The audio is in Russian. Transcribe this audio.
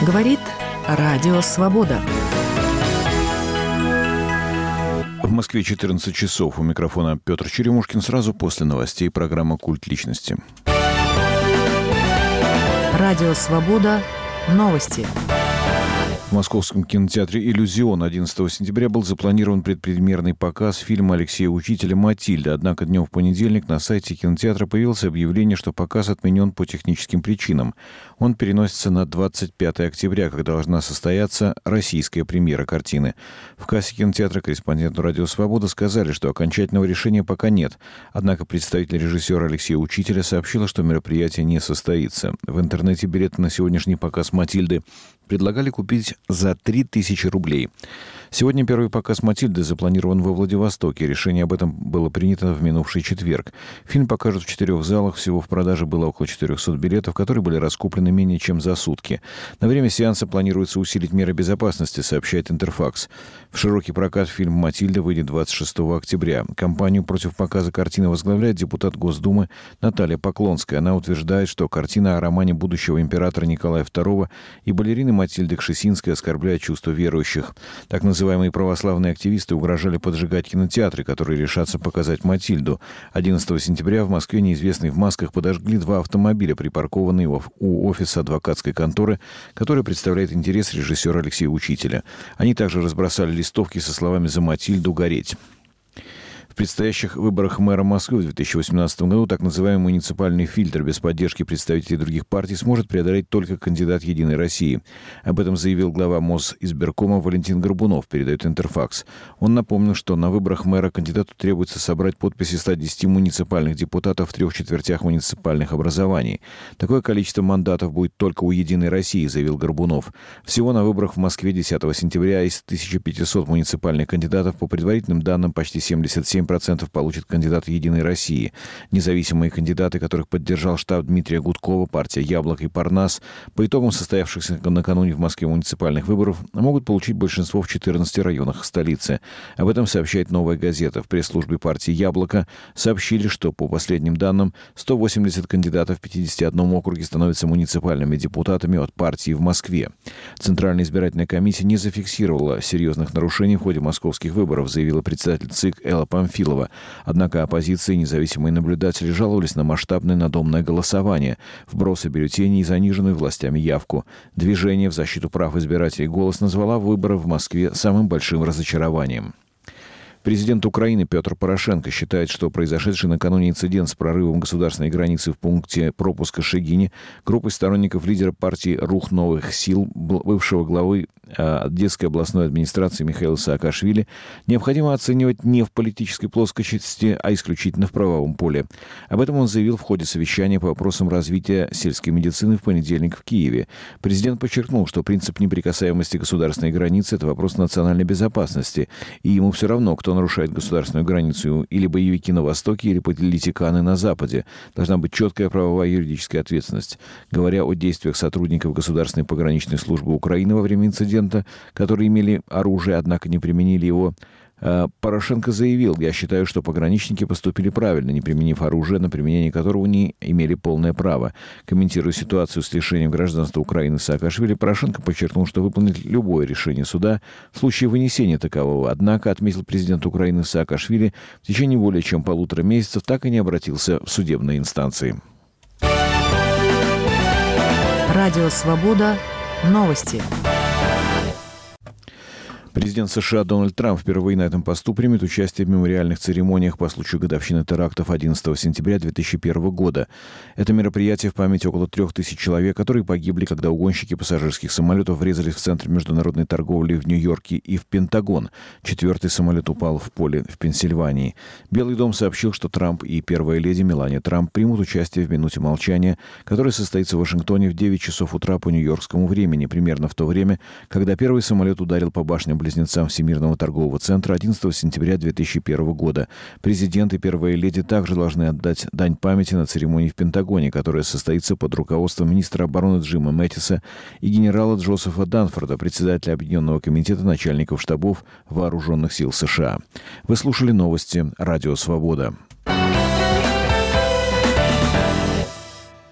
Говорит Радио Свобода. В Москве 14 часов. У микрофона Петр Черемушкин. Сразу после новостей программа «Культ личности». Радио Свобода. Новости. В Московском кинотеатре «Иллюзион» 11 сентября был запланирован предпремьерный показ фильма Алексея Учителя «Матильда». Однако днем в понедельник на сайте кинотеатра появилось объявление, что показ отменен по техническим причинам. Он переносится на 25 октября, когда должна состояться российская премьера картины. В кассе кинотеатра корреспонденту «Радио Свобода» сказали, что окончательного решения пока нет. Однако представитель режиссера Алексея Учителя сообщила, что мероприятие не состоится. В интернете билеты на сегодняшний показ «Матильды» предлагали купить за 3000 рублей. Сегодня первый показ «Матильды» запланирован во Владивостоке. Решение об этом было принято в минувший четверг. Фильм покажут в 4 залах. Всего в продаже было около 400 билетов, которые были раскуплены менее чем за сутки. На время сеанса планируется усилить меры безопасности, сообщает Интерфакс. В широкий прокат фильм «Матильда» выйдет 26 октября. Кампанию против показа картины возглавляет депутат Госдумы Наталья Поклонская. Она утверждает, что картина о романе будущего императора Николая II и балерины Матильды Кшесинской оскорбляет чувства верующих. Так называемые православные активисты угрожали поджигать кинотеатры, которые решатся показать «Матильду». 11 сентября в Москве неизвестные в масках подожгли 2 автомобиля, припаркованные у офиса адвокатской конторы, которая представляет интерес режиссера Алексея Учителя. Они также разбросали листовки со словами «За Матильду гореть». В предстоящих выборах мэра Москвы в 2018 году так называемый муниципальный фильтр без поддержки представителей других партий сможет преодолеть только кандидат «Единой России». Об этом заявил глава Мосизбиркома Валентин Горбунов, передает Интерфакс. Он напомнил, что на выборах мэра кандидату требуется собрать подписи 110 муниципальных депутатов в 3/4 муниципальных образований. Такое количество мандатов будет только у «Единой России», заявил Горбунов. Всего на выборах в Москве 10 сентября из 1500 муниципальных кандидатов, по предварительным данным, почти 77% получат кандидаты «Единой России». Независимые кандидаты, которых поддержал штаб Дмитрия Гудкова, партия «Яблоко» и «Парнас», по итогам состоявшихся накануне в Москве муниципальных выборов, могут получить большинство в 14 районах столицы. Об этом сообщает «Новая газета». В пресс-службе партии «Яблоко» сообщили, что, по последним данным, 180 кандидатов в 51 округе становятся муниципальными депутатами от партии в Москве. Центральная избирательная комиссия не зафиксировала серьезных нарушений в ходе московских выборов, заявила председатель ЦИК Элла Памфилова. Однако оппозиция и независимые наблюдатели жаловались на масштабное надомное голосование, вбросы бюллетеней и заниженную властями явку. Движение в защиту прав избирателей «Голос» назвала выборы в Москве самым большим разочарованием. Президент Украины Петр Порошенко считает, что произошедший накануне инцидент с прорывом государственной границы в пункте пропуска Шегине группой сторонников лидера партии «Рух новых сил», бывшего главы Одесской областной администрации Михаила Саакашвили, необходимо оценивать не в политической плоскости, а исключительно в правовом поле. Об этом он заявил в ходе совещания по вопросам развития сельской медицины в понедельник в Киеве. Президент подчеркнул, что принцип неприкасаемости государственной границы – это вопрос национальной безопасности, и ему все равно, кто нарушает государственную границу, или боевики на Востоке, или политиканы на Западе. Должна быть четкая правовая и юридическая ответственность. Говоря о действиях сотрудников Государственной пограничной службы Украины во время инцидента, которые имели оружие, однако не применили его, Порошенко заявил: «Я считаю, что пограничники поступили правильно, не применив оружие, на применение которого не имели полное право». Комментируя ситуацию с лишением гражданства Украины Саакашвили, Порошенко подчеркнул, что выполнит любое решение суда в случае вынесения такового. Однако, отметил президент Украины Саакашвили, в течение более чем 1,5 месяцев так и не обратился в судебные инстанции. Радио Свобода. Новости. Президент США Дональд Трамп впервые на этом посту примет участие в мемориальных церемониях по случаю годовщины терактов 11 сентября 2001 года. Это мероприятие в память около 3000 человек, которые погибли, когда угонщики пассажирских самолетов врезались в Центр международной торговли в Нью-Йорке и в Пентагон. 4-й самолет упал в поле в Пенсильвании. Белый дом сообщил, что Трамп и первая леди Мелания Трамп примут участие в минуте молчания, которая состоится в Вашингтоне в 9 часов утра по нью-йоркскому времени, примерно в то время, когда первый самолет ударил по башням-близнецам Всемирного торгового центра 11 сентября 2001 года. Президент и первая леди также должны отдать дань памяти на церемонии в Пентагоне, которая состоится под руководством министра обороны Джима Мэттиса и генерала Джозефа Данфорда, председателя Объединенного комитета начальников штабов Вооруженных сил США. Вы слушали новости «Радио Свобода».